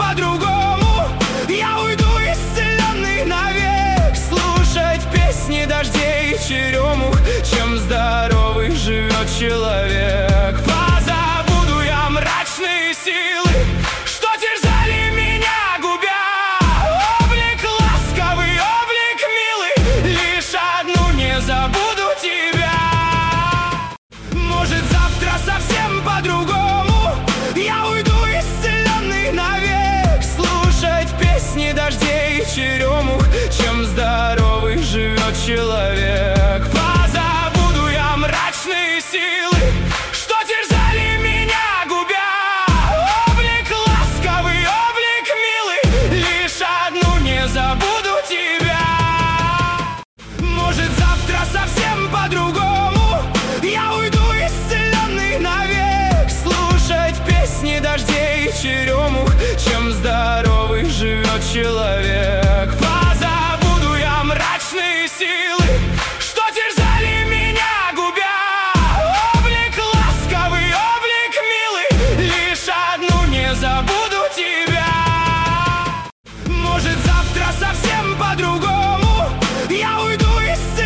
по-другому. Я уйду исцеленный навек, слушать песни дождей и черемух, чем здоровый живет человек. Позабуду я мрачные силы, что терзали меня, губя. Облик ласковый, облик милый, лишь одну не забуду тебя. Может, завтра совсем по-другому. Я уйду исцеленный навек, слушать песни дождей и черемух, чем здоровый живет человек. Позабуду я мрачные силы, что терзали меня, губя. Облик ласковый, облик милый, лишь одну не забуду тебя. Может, завтра совсем по-другому. Я уйду исцеленный навек, слушать песни дождей и черемух, чем здоровый живет человек.